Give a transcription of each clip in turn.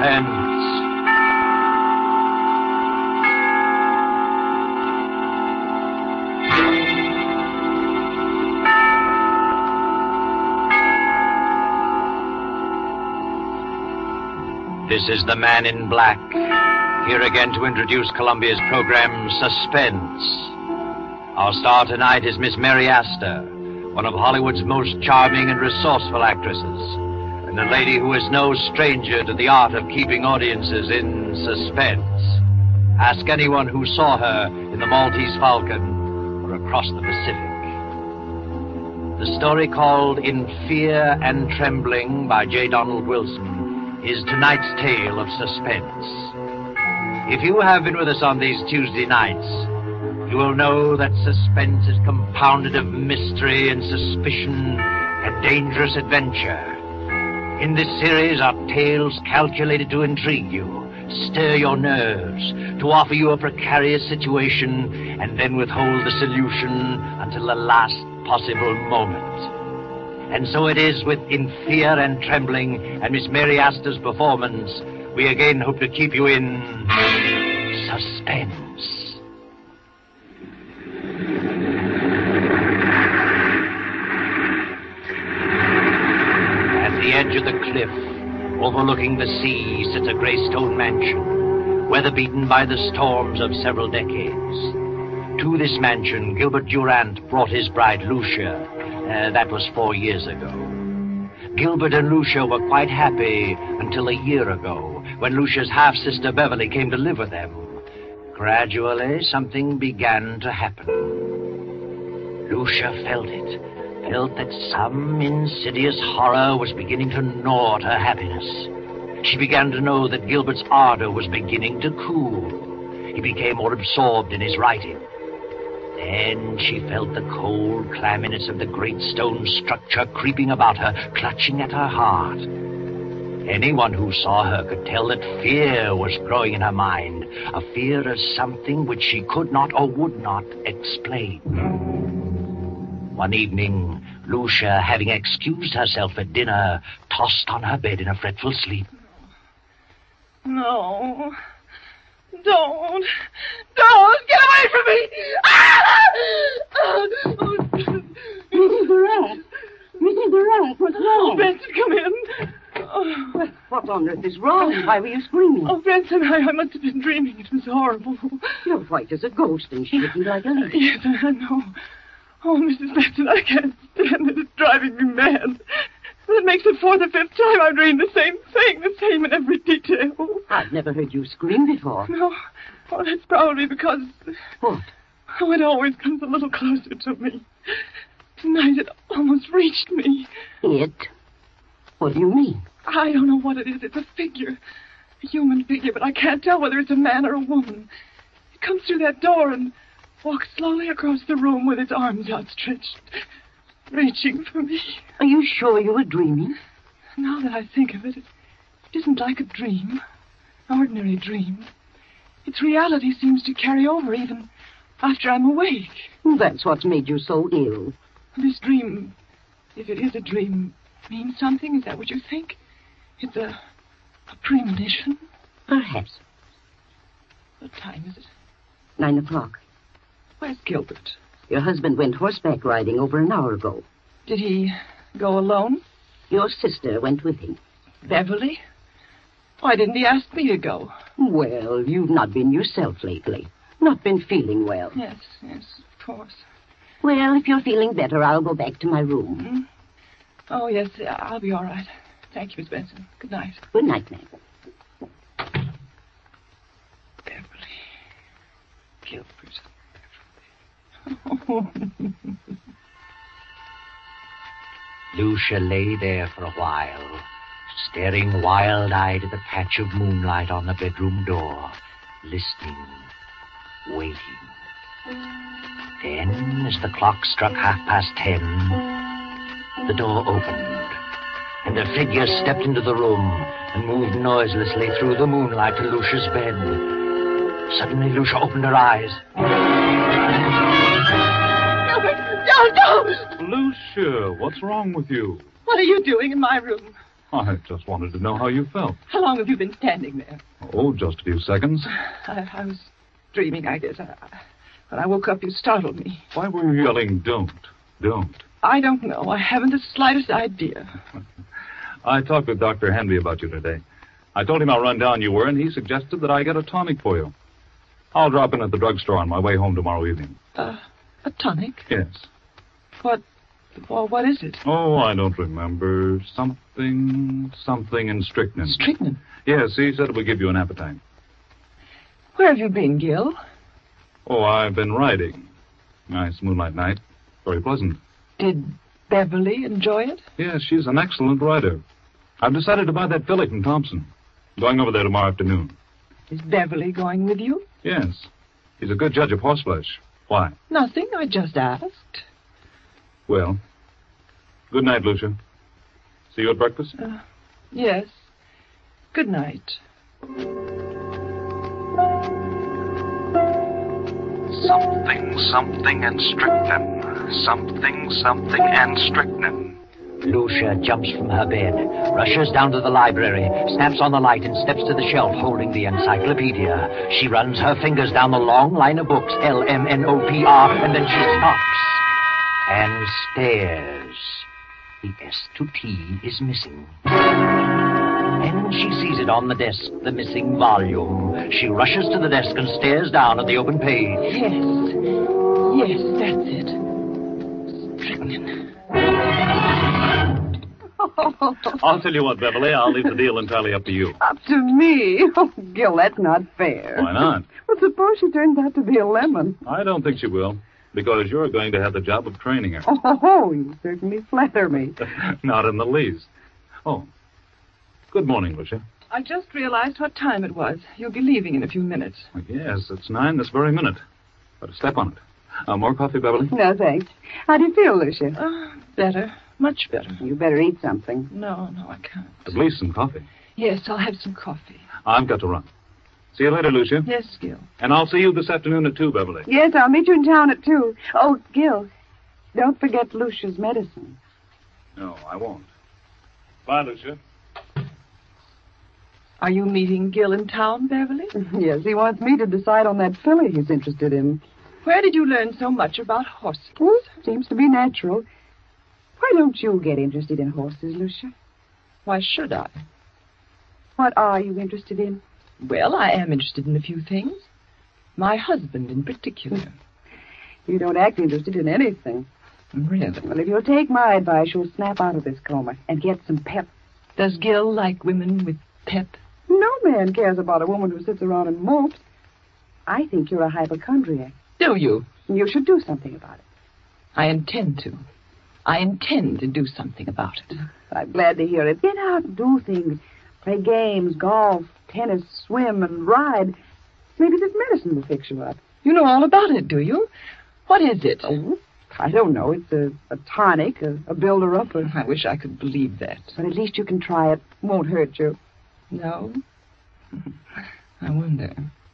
Suspense. This is the Man in Black, here again to introduce Columbia's program, Suspense. Our star tonight is Miss Mary Astor, one of Hollywood's most charming and resourceful actresses, and a lady who is no stranger to the art of keeping audiences in suspense. Ask anyone who saw her in The Maltese Falcon or Across the Pacific. The story called In Fear and Trembling by J. Donald Wilson is tonight's tale of suspense. If you have been with us on these Tuesday nights, you will know that suspense is compounded of mystery and suspicion and dangerous adventure. In this series are tales calculated to intrigue you, stir your nerves, to offer you a precarious situation, and then withhold the solution until the last possible moment. And so it is with In Fear and Trembling and Miss Mary Astor's performance, we again hope to keep you in suspense. At the edge of the cliff, overlooking the sea, sits a gray stone mansion, weather-beaten by the storms of several decades. To this mansion, Gilbert Durant brought his bride, Lucia. That was 4 years ago. Gilbert and Lucia were quite happy until a year ago, when Lucia's half-sister Beverly came to live with them. Gradually, something began to happen. Lucia felt that some insidious horror was beginning to gnaw at her happiness. She began to know that Gilbert's ardor was beginning to cool. He became more absorbed in his writing. Then she felt the cold clamminess of the great stone structure creeping about her, clutching at her heart. Anyone who saw her could tell that fear was growing in her mind, a fear of something which she could not or would not explain. One evening, Lucia, having excused herself at dinner, tossed on her bed in a fretful sleep. No. Don't get away from me! Mrs. Durant, what's wrong? Oh, Benson, come in. Well, what on earth is wrong? Why were you screaming? Oh, Benson, I must have been dreaming. It was horrible. You're white as a ghost and shaking like a leaf. Yes, I know. Oh, Mrs. Benson, I can't stand it. It's driving me mad. That makes it 4th or 5th time I've dreamed the same thing, the same in every detail. I've never heard you scream before. No. Oh, that's probably because... What? Oh, it always comes a little closer to me. Tonight it almost reached me. It? What do you mean? I don't know what it is. It's a figure. A human figure, but I can't tell whether it's a man or a woman. It comes through that door and walks slowly across the room with its arms outstretched, reaching for me. Are you sure you were dreaming? Now that I think of it, it isn't like a dream, an ordinary dream. Its reality seems to carry over even after I'm awake. That's what's made you so ill. This dream, if it is a dream, means something? Is that what you think? It's a premonition? Perhaps. What time is it? 9 o'clock. Where's Gilbert? Your husband went horseback riding over an hour ago. Did he go alone? Your sister went with him. Beverly? Why didn't he ask me to go? Well, you've not been yourself lately. Not been feeling well. Yes, of course. Well, if you're feeling better, I'll go back to my room. Mm-hmm. Oh, yes, I'll be all right. Thank you, Miss Benson. Good night. Good night, ma'am. Beverly. Gilbert. Beverly. Lucia lay there for a while, staring wild-eyed at the patch of moonlight on the bedroom door, listening, waiting. Then, as the clock struck 10:30, the door opened, and a figure stepped into the room and moved noiselessly through the moonlight to Lucia's bed. Suddenly, Lucia opened her eyes. No! Lucia, what's wrong with you? What are you doing in my room? I just wanted to know how you felt. How long have you been standing there? Oh, just a few seconds. I was dreaming, I guess. When I woke up, you startled me. Why were you yelling, don't? I don't know. I haven't the slightest idea. I talked with Dr. Henry about you today. I told him how run down you were, and he suggested that I get a tonic for you. I'll drop in at the drugstore on my way home tomorrow evening. A tonic? Yes. What is it? Oh, I don't remember. Something in strychnine. Strychnine? Yes, he said it would give you an appetite. Where have you been, Gil? Oh, I've been riding. Nice moonlight night. Very pleasant. Did Beverly enjoy it? Yes, she's an excellent rider. I've decided to buy that filly from Thompson. Going over there tomorrow afternoon. Is Beverly going with you? Yes. He's a good judge of horseflesh. Why? Nothing. I just asked. Well, good night, Lucia. See you at breakfast? Yes. Good night. Something and strychnine. Something and strychnine. Lucia jumps from her bed, rushes down to the library, snaps on the light, and steps to the shelf holding the encyclopedia. She runs her fingers down the long line of books, LMNOPR, and then she stops and stares. The S to T is missing. And she sees it on the desk, the missing volume. She rushes to the desk and stares down at the open page. Yes, that's it. Strychnine. I'll tell you what, Beverly, I'll leave the deal entirely up to you. Up to me? Oh, Gil, that's not fair. Why not? Well, suppose she turns out to be a lemon. I don't think she will, because you're going to have the job of training her. Oh, you certainly flatter me. Not in the least. Oh, good morning, Lucia. I just realized what time it was. You'll be leaving in a few minutes. Yes, it's 9 this very minute. Better step on it. More coffee, Beverly? No, thanks. How do you feel, Lucia? Better. Much better. You better eat something. No, I can't. At least some coffee. Yes, I'll have some coffee. I've got to run. See you later, Lucia. Yes, Gil. And I'll see you this afternoon at 2, Beverly. Yes, I'll meet you in town at 2. Oh, Gil, don't forget Lucia's medicine. No, I won't. Bye, Lucia. Are you meeting Gil in town, Beverly? Yes, he wants me to decide on that filly he's interested in. Where did you learn so much about horses? Well, seems to be natural. Why don't you get interested in horses, Lucia? Why should I? What are you interested in? Well, I am interested in a few things. My husband in particular. You don't act interested in anything. Really? Well, if you'll take my advice, you'll snap out of this coma and get some pep. Does Gil like women with pep? No man cares about a woman who sits around and mopes. I think you're a hypochondriac. Do you? You should do something about it. I intend to. I intend to do something about it. I'm glad to hear it. Get out and do things. Play games, golf, tennis, swim, and ride. Maybe this medicine will fix you up. You know all about it, do you? What is it? Oh, I don't know. It's a tonic, a builder-upper. I wish I could believe that. But at least you can try it. Won't hurt you. No? I wonder.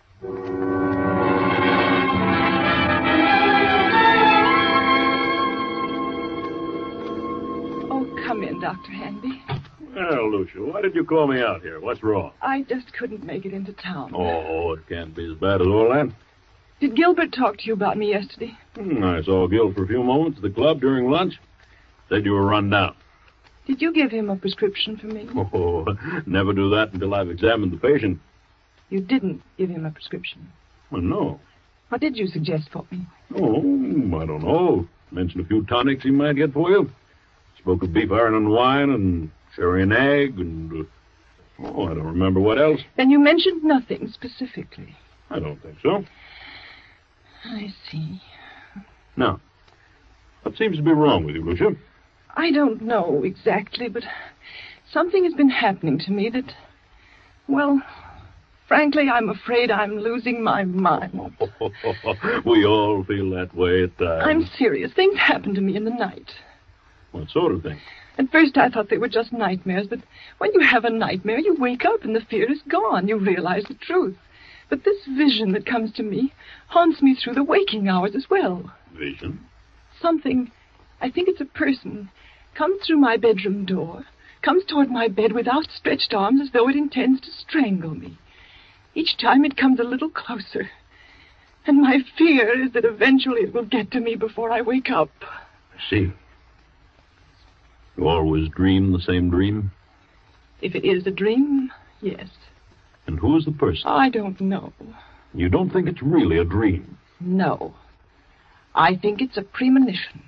Oh, come in, Dr. Hanby. Well, Lucia, why did you call me out here? What's wrong? I just couldn't make it into town. Oh, it can't be as bad as all that. Did Gilbert talk to you about me yesterday? I saw Gil for a few moments at the club during lunch. Said you were run down. Did you give him a prescription for me? Oh, never do that until I've examined the patient. You didn't give him a prescription. Well, no. What did you suggest for me? Oh, I don't know. Mentioned a few tonics he might get for you. Spoke of beef iron and wine and sherry and egg and... I don't remember what else. Then you mentioned nothing specifically. I don't think so. I see. Now, what seems to be wrong with you, Lucia? I don't know exactly, but something has been happening to me that, well, frankly, I'm afraid I'm losing my mind. We all feel that way at times. I'm serious. Things happen to me in the night. What sort of thing? At first I thought they were just nightmares, but when you have a nightmare, you wake up and the fear is gone. You realize the truth. But this vision that comes to me haunts me through the waking hours as well. Vision? Something, I think it's a person, comes through my bedroom door, comes toward my bed with outstretched arms as though it intends to strangle me. Each time it comes a little closer. And my fear is that eventually it will get to me before I wake up. I see. You always dream the same dream? If it is a dream, yes. And who is the person? I don't know. You don't think it's really a dream? No. I think it's a premonition.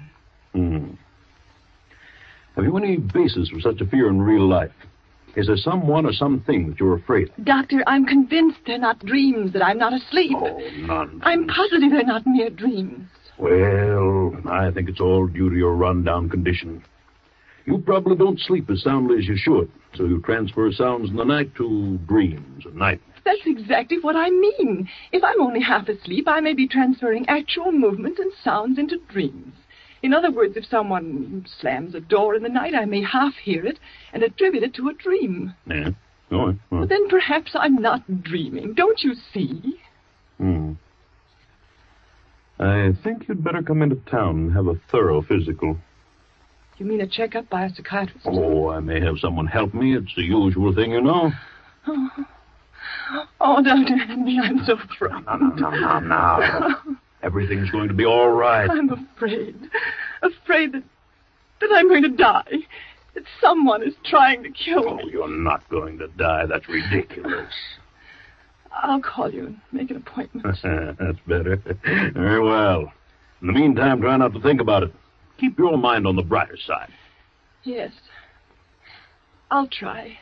Have you any basis for such a fear in real life? Is there someone or something that you're afraid of? Doctor, I'm convinced they're not dreams, that I'm not asleep. Oh, nonsense. I'm positive they're not mere dreams. Well, I think it's all due to your run-down condition. You probably don't sleep as soundly as you should, so you transfer sounds in the night to dreams at night. That's exactly what I mean. If I'm only half asleep, I may be transferring actual movements and sounds into dreams. In other words, if someone slams a door in the night, I may half hear it and attribute it to a dream. Yeah? Well. But then perhaps I'm not dreaming. Don't you see? I think you'd better come into town and have a thorough physical. You mean a checkup by a psychiatrist? Oh, I may have someone help me. It's the usual thing, you know. Oh, Dr. Henry, I'm so frightened. No. Everything's going to be all right. I'm afraid. Afraid that I'm going to die. That someone is trying to kill me. Oh, you're not going to die. That's ridiculous. I'll call you and make an appointment. That's better. Very well. In the meantime, try not to think about it. Keep your mind on the brighter side. Yes. I'll try.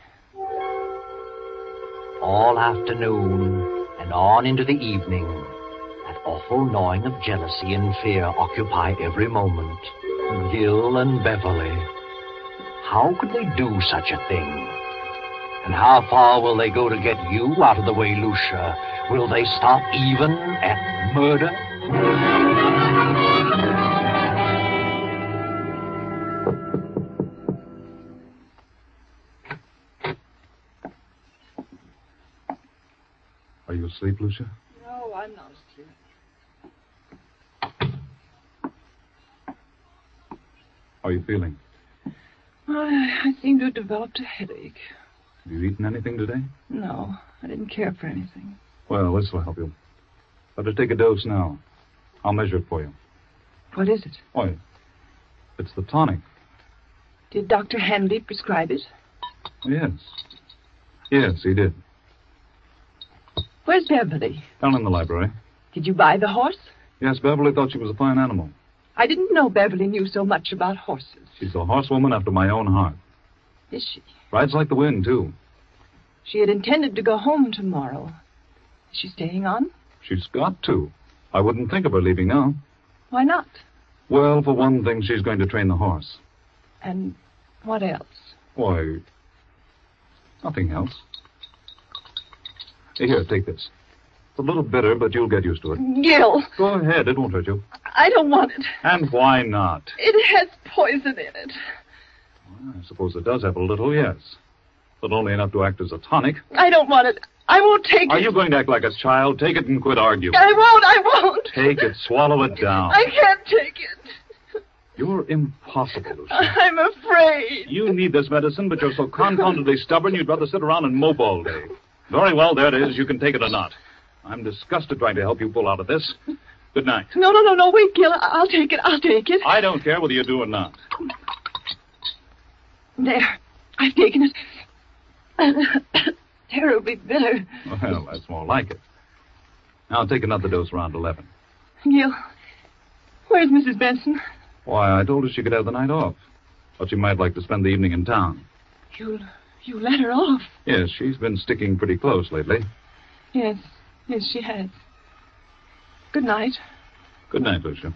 All afternoon and on into the evening, that awful gnawing of jealousy and fear occupy every moment. Gil and Beverly. How could they do such a thing? And how far will they go to get you out of the way, Lucia? Will they stop even at murder? Are you asleep, Lucia? No, I'm not asleep. How are you feeling? I seem to have developed a headache. Have you eaten anything today? No, I didn't care for anything. Well, this will help you. Better take a dose now. I'll measure it for you. What is it? Why, it's the tonic. Did Dr. Hanby prescribe it? Yes. Yes, he did. Where's Beverly? Down in the library. Did you buy the horse? Yes, Beverly thought she was a fine animal. I didn't know Beverly knew so much about horses. She's a horsewoman after my own heart. Is she? Rides like the wind, too. She had intended to go home tomorrow. Is she staying on? She's got to. I wouldn't think of her leaving now. Why not? Well, for one thing, she's going to train the horse. And what else? Why, nothing else. Here, take this. It's a little bitter, but you'll get used to it. Gil! Go ahead, it won't hurt you. I don't want it. And why not? It has poison in it. Well, I suppose it does have a little, yes. But only enough to act as a tonic. I don't want it. I won't take it. Are you going to act like a child? Take it and quit arguing. I won't. Take it, swallow it down. I can't take it. You're impossible, Lucia. I'm afraid. You need this medicine, but you're so confoundedly stubborn you'd rather sit around and mope all day. Very well, there it is. You can take it or not. I'm disgusted trying to help you pull out of this. Good night. No, wait, Gil. I'll take it. I don't care whether you do or not. There. I've taken it. Terribly bitter. Well, that's more like it. Now take another dose around 11. Gil, where's Mrs. Benson? Why, I told her she could have the night off. But she might like to spend the evening in town. You let her off? Yes, she's been sticking pretty close lately. Yes, she has. Good night. Good night, Lucia.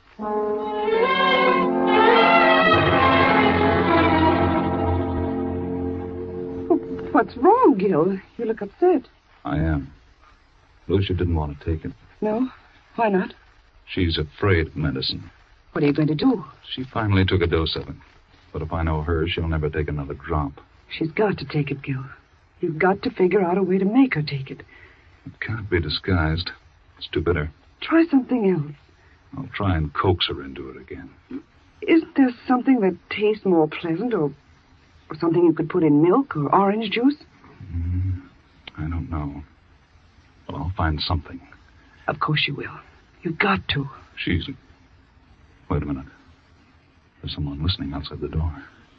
What's wrong, Gil? You look upset. I am. Lucia didn't want to take it. No? Why not? She's afraid of medicine. What are you going to do? She finally took a dose of it. But if I know her, she'll never take another drop. She's got to take it, Gil. You've got to figure out a way to make her take it. It can't be disguised. It's too bitter. Try something else. I'll try and coax her into it again. Isn't there something that tastes more pleasant or Or something you could put in milk or orange juice? I don't know. But I'll find something. Of course you will. You've got to. Wait a minute. There's someone listening outside the door.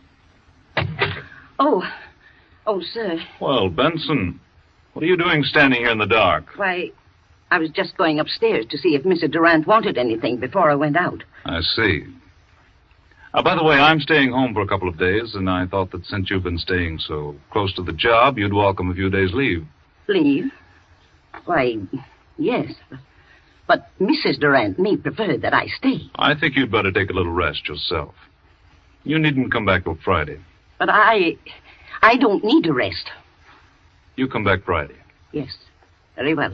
Oh, sir. Well, Benson, what are you doing standing here in the dark? Why, I was just going upstairs to see if Mrs. Durant wanted anything before I went out. I see. By the way, I'm staying home for a couple of days, and I thought that since you've been staying so close to the job, you'd welcome a few days' leave. Leave? Why, yes. But Mrs. Durant may prefer that I stay. I think you'd better take a little rest yourself. You needn't come back till Friday. But I don't need a rest. You come back Friday. Yes, very well.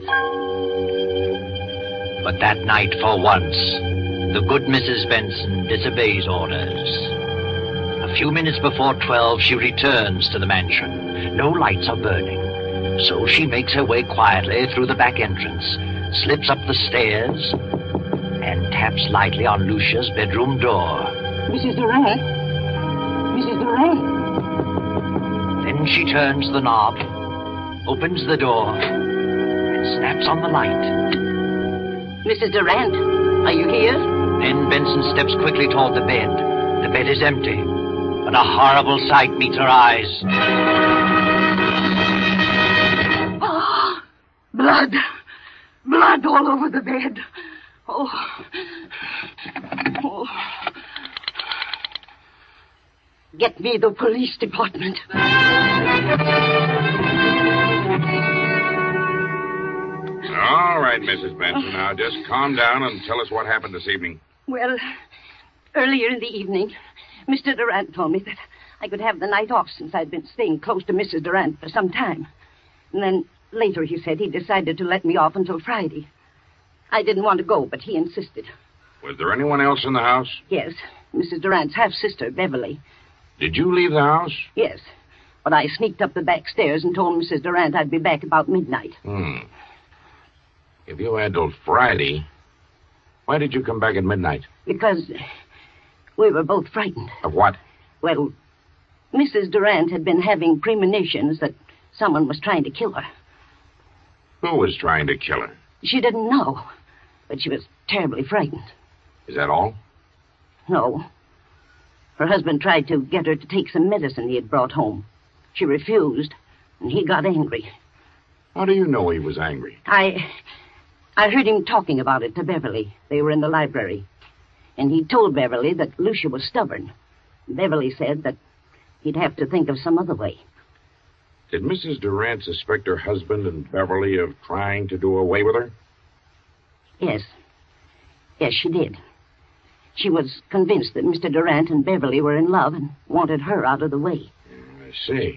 But that night, for once, the good Mrs. Benson disobeys orders. A few minutes before 12, she returns to the mansion. No lights are burning. So she makes her way quietly through the back entrance, slips up the stairs, and taps lightly on Lucia's bedroom door. Mrs. Durant? Mrs. Durant? Then she turns the knob, opens the door, and snaps on the light. Mrs. Durant, are you here? Then Benson steps quickly toward the bed. The bed is empty, but a horrible sight meets her eyes. Oh, blood. Blood all over the bed. Oh. Get me the police department. All right, Mrs. Benson. Now, just calm down and tell us what happened this evening. Well, earlier in the evening, Mr. Durant told me that I could have the night off since I'd been staying close to Mrs. Durant for some time. And then later he said he decided to let me off until Friday. I didn't want to go, but he insisted. Was there anyone else in the house? Yes, Mrs. Durant's half-sister, Beverly. Did you leave the house? Yes, but I sneaked up the back stairs and told Mrs. Durant I'd be back about midnight. If you had till Friday, why did you come back at midnight? Because we were both frightened. Of what? Well, Mrs. Durant had been having premonitions that someone was trying to kill her. Who was trying to kill her? She didn't know, but she was terribly frightened. Is that all? No. Her husband tried to get her to take some medicine he had brought home. She refused, and he got angry. How do you know he was angry? I heard him talking about it to Beverly. They were in the library. And he told Beverly that Lucia was stubborn. Beverly said that he'd have to think of some other way. Did Mrs. Durant suspect her husband and Beverly of trying to do away with her? Yes. Yes, she did. She was convinced that Mr. Durant and Beverly were in love and wanted her out of the way. I see.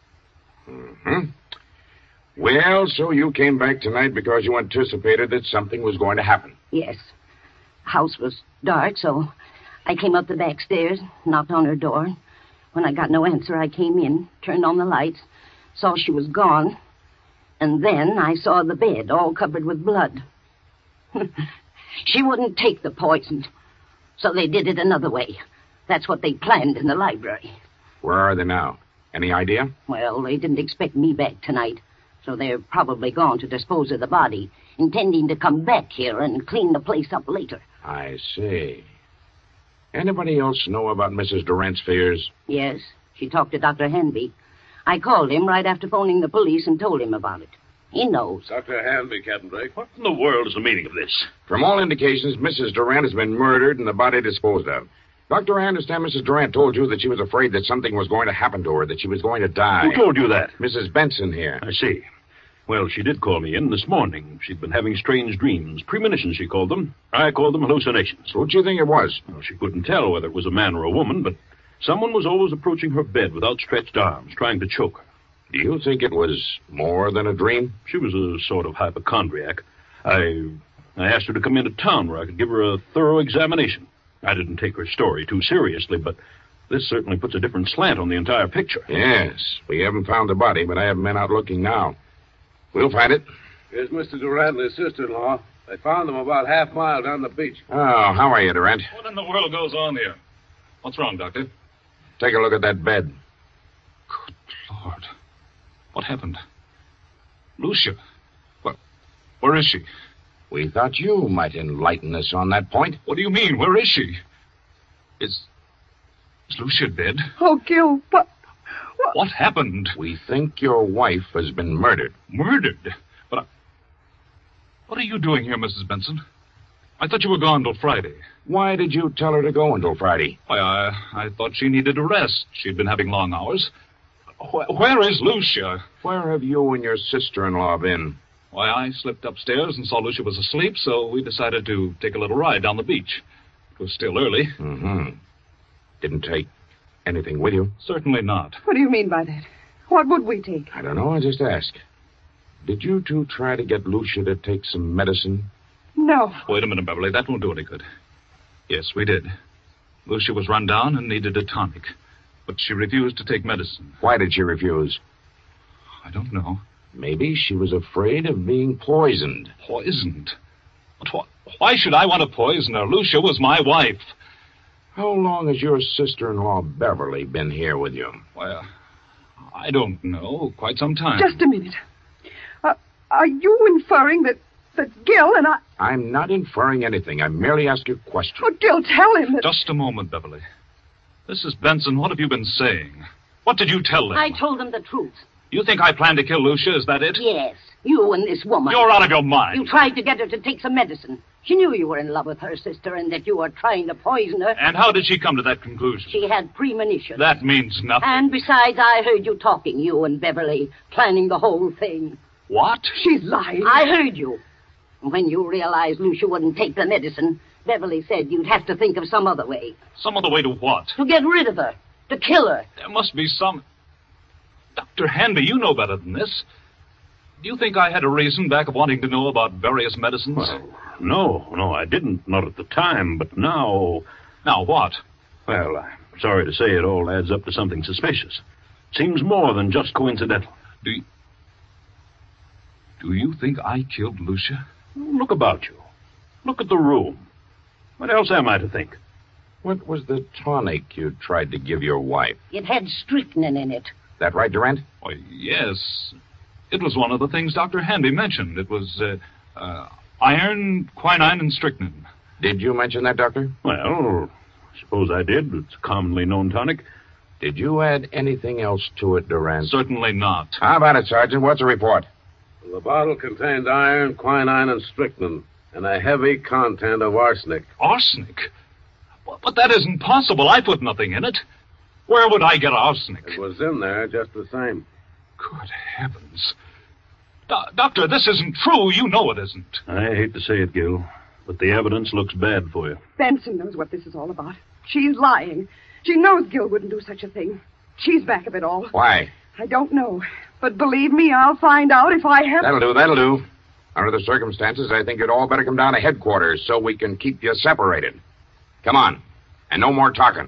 Well, so you came back tonight because you anticipated that something was going to happen. Yes. The house was dark, so I came up the back stairs, knocked on her door. When I got no answer, I came in, turned on the lights, saw she was gone, and then I saw the bed all covered with blood. She wouldn't take the poison, so they did it another way. That's what they planned in the library. Where are they now? Any idea? Well, they didn't expect me back tonight, so they're probably gone to dispose of the body, intending to come back here and clean the place up later. I see. Anybody else know about Mrs. Durant's fears? Yes, she talked to Dr. Hanby. I called him right after phoning the police and told him about it. He knows. Dr. Hanby, Captain Drake. What in the world is the meaning of this? From all indications, Mrs. Durant has been murdered and the body disposed of. Doctor, I understand Mrs. Durant told you that she was afraid that something was going to happen to her, that she was going to die. Who told you that? Mrs. Benson here. I see. Well, she did call me in this morning. She'd been having strange dreams. Premonitions, she called them. I called them hallucinations. Who do you think it was? Well, she couldn't tell whether it was a man or a woman, but someone was always approaching her bed with outstretched arms, trying to choke her. Do you think it was more than a dream? She was a sort of hypochondriac. I asked her to come into town where I could give her a thorough examination. I didn't take her story too seriously, but this certainly puts a different slant on the entire picture. Yes. We haven't found the body, but I have men out looking now. We'll find it. Here's Mr. Durant and his sister-in-law. They found them about half-mile down the beach. Oh, how are you, Durant? What in the world goes on here? What's wrong, Doctor? Take a look at that bed. What happened? Lucia. Where is she? We thought you might enlighten us on that point. What do you mean? Where is she? Is Lucia dead? Oh, Gil, what? What happened? We think your wife has been murdered. Murdered? But what are you doing here, Mrs. Benson? I thought you were gone till Friday. Why did you tell her to go until Friday? Why, I thought she needed a rest. She'd been having long hours. Where is Lucia? Where have you and your sister-in-law been? Why, I slipped upstairs and saw Lucia was asleep, so we decided to take a little ride down the beach. It was still early. Mm-hmm. Didn't take anything with you? Certainly not. What do you mean by that? What would we take? I don't know. I just asked. Did you two try to get Lucia to take some medicine? No. Wait a minute, Beverly. That won't do any good. Yes, we did. Lucia was run down and needed a tonic. But she refused to take medicine. Why did she refuse? I don't know. Maybe she was afraid of being poisoned. Poisoned? But why should I want to poison her? Lucia was my wife. How long has your sister-in-law Beverly been here with you? Well, I don't know. Quite some time. Just a minute. Are you inferring that Gil and I... I'm not inferring anything. I merely ask you a question. Oh, Gil, tell him that... Just a moment, Beverly. Mrs. Benson, what have you been saying? What did you tell them? I told them the truth. You think I planned to kill Lucia? Is that it? Yes, you and this woman. You're out of your mind. You tried to get her to take some medicine. She knew you were in love with her sister and that you were trying to poison her. And how did she come to that conclusion? She had premonition. That means nothing. And besides, I heard you talking, you and Beverly, planning the whole thing. What? She's lying. I heard you. When you realized Lucia wouldn't take the medicine, Beverly said you'd have to think of some other way. Some other way to what? To get rid of her. To kill her. There must be some... Dr. Hanby, you know better than this. Do you think I had a reason back of wanting to know about various medicines? Well, no, I didn't. Not at the time, but now... Now what? Well, I'm sorry to say it all adds up to something suspicious. Seems more than just coincidental. Do you think I killed Lucia? Look about you. Look at the room. What else am I to think? What was the tonic you tried to give your wife? It had strychnine in it. That right, Durant? Why, yes. It was one of the things Dr. Hanby mentioned. It was iron, quinine, and strychnine. Did you mention that, Doctor? Well, I suppose I did. It's a commonly known tonic. Did you add anything else to it, Durant? Certainly not. How about it, Sergeant? What's the report? The bottle contained iron, quinine, and strychnine, and a heavy content of arsenic. Arsenic? But that isn't possible. I put nothing in it. Where would I get arsenic? It was in there just the same. Good heavens. Doctor, this isn't true. You know it isn't. I hate to say it, Gil, but the evidence looks bad for you. Benson knows what this is all about. She's lying. She knows Gil wouldn't do such a thing. She's back of it all. Why? I don't know. But believe me, I'll find out if I have... That'll do. Under the circumstances, I think you'd all better come down to headquarters so we can keep you separated. Come on. And no more talking.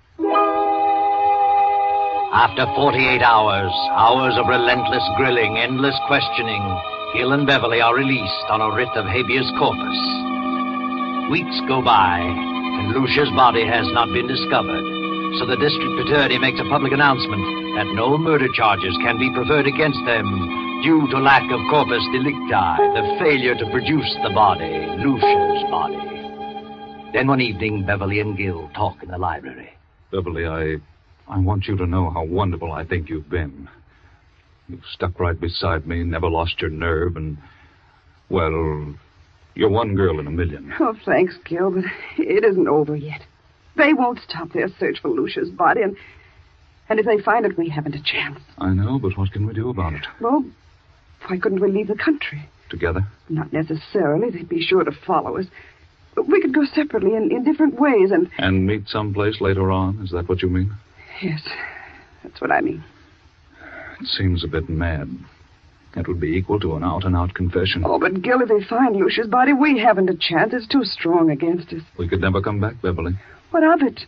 After 48 hours of relentless grilling, endless questioning, Gil and Beverly are released on a writ of habeas corpus. Weeks go by, and Lucia's body has not been discovered, so the district attorney makes a public announcement that no murder charges can be preferred against them due to lack of corpus delicti, the failure to produce the body, Lucia's body. Then one evening, Beverly and Gil talk in the library. Beverly, I want you to know how wonderful I think you've been. You've stuck right beside me, never lost your nerve, and, well, you're one girl in a million. Oh, thanks, Gil, but it isn't over yet. They won't stop their search for Lucia's body, and if they find it, we haven't a chance. I know, but what can we do about it? Well, why couldn't we leave the country? Together? Not necessarily. They'd be sure to follow us. But we could go separately in different ways, and... And meet someplace later on? Is that what you mean? Yes, that's what I mean. It seems a bit mad. That would be equal to an out-and-out confession. Oh, but Gil, if they find Lucia's body, we haven't a chance. It's too strong against us. We could never come back, Beverly. What of it?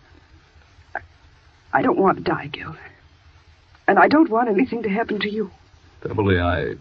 I don't want to die, Gil. And I don't want anything to happen to you. Beverly, I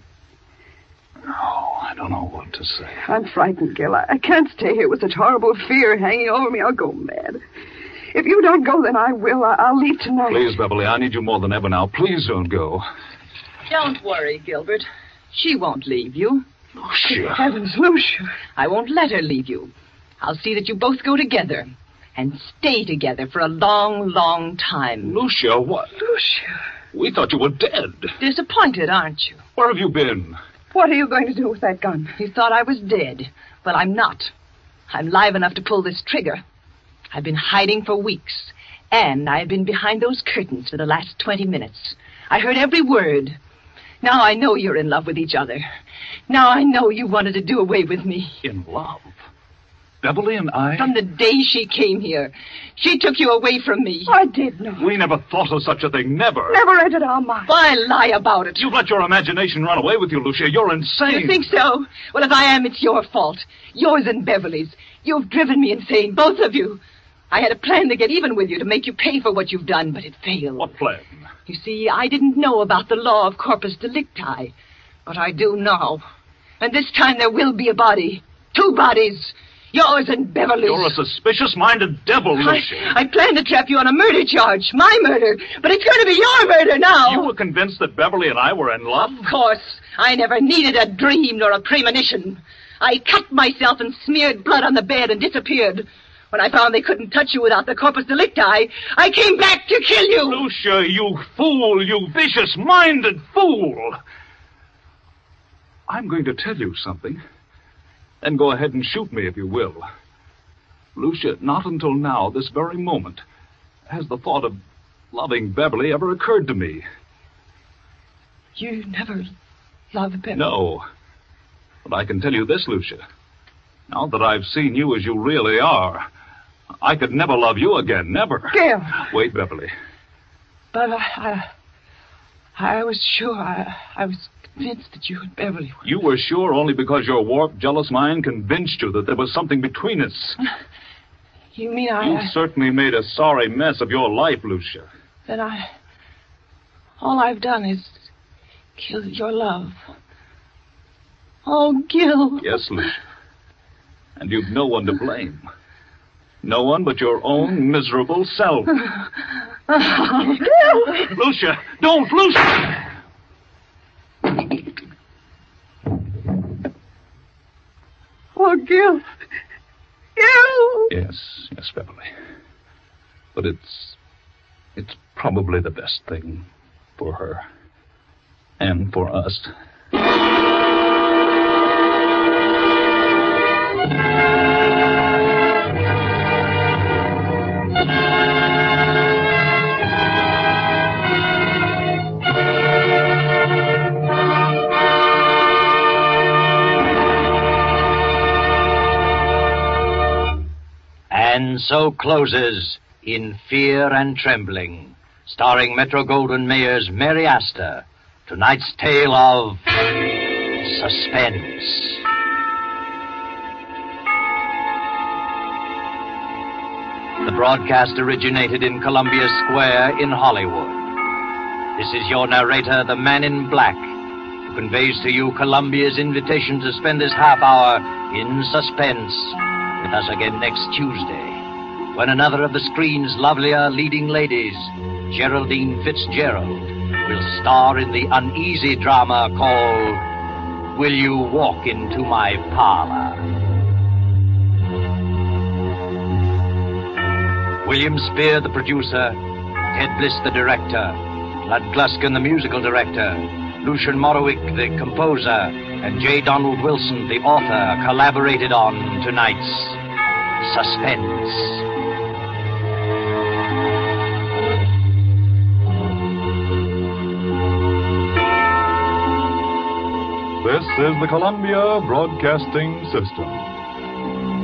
don't know what to say. I'm frightened, Gil. I can't stay here with such horrible fear hanging over me. I'll go mad. If you don't go, then I will. I'll leave tonight. Please, Beverly, I need you more than ever now. Please don't go. Don't worry, Gilbert. She won't leave you. Lucia. Heavens, Lucia. I won't let her leave you. I'll see that you both go together and stay together for a long, long time. Lucia, what? Lucia. We thought you were dead. Disappointed, aren't you? Where have you been? What are you going to do with that gun? You thought I was dead. Well, I'm not. I'm live enough to pull this trigger. I've been hiding for weeks, and I've been behind those curtains for the last 20 minutes. I heard every word. Now I know you're in love with each other. Now I know you wanted to do away with me. In love? Beverly and I? From the day she came here, she took you away from me. I did not. We never thought of such a thing, never. Never entered our mind. Why lie about it? You've let your imagination run away with you, Lucia. You're insane. You think so? Well, if I am, it's your fault. Yours and Beverly's. You've driven me insane, both of you. I had a plan to get even with you, to make you pay for what you've done, but it failed. What plan? You see, I didn't know about the law of corpus delicti, but I do now. And this time there will be a body. 2 bodies. Yours and Beverly's. You're a suspicious-minded devil, Lucia. I planned to trap you on a murder charge. My murder. But it's going to be your murder now. You were convinced that Beverly and I were in love? Of course. I never needed a dream nor a premonition. I cut myself and smeared blood on the bed and disappeared. When I found they couldn't touch you without the corpus delicti, I came back to kill you. Lucia, you fool, you vicious-minded fool. I'm going to tell you something. Then go ahead and shoot me if you will. Lucia, not until now, this very moment, has the thought of loving Beverly ever occurred to me. You never loved Beverly? No. But I can tell you this, Lucia. Now that I've seen you as you really are, I could never love you again, never. Gil. Wait, Beverly. But I was sure. I was convinced that you and Beverly were... You were sure only because your warped, jealous mind convinced you that there was something between us. You mean You certainly made a sorry mess of your life, Lucia. Then all I've done is kill your love. Oh, Gil. Yes, Lucia. And you've no one to blame. No one but your own miserable self. Lucia, don't, Lucia! Oh, Gil. Gil! Yes, Beverly. But it's probably the best thing for her. And for us. And so closes In Fear and Trembling, starring Metro-Goldwyn-Mayer's Mary Astor, tonight's tale of suspense. The broadcast originated in Columbia Square in Hollywood. This is your narrator, the Man in Black, who conveys to you Columbia's invitation to spend this half hour in suspense with us again next Tuesday, when another of the screen's lovelier leading ladies, Geraldine Fitzgerald, will star in the uneasy drama called Will You Walk Into My Parlor? William Spear, the producer, Ted Bliss, the director, Lud Gluskin, the musical director, Lucian Morowick, the composer, and J. Donald Wilson, the author, collaborated on tonight's Suspense. This is the Columbia Broadcasting System.